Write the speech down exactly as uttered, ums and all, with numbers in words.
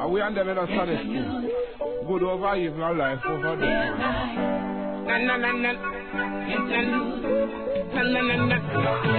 Are we under the Sunday? Good over evil life over there. Na na na na na na na na na.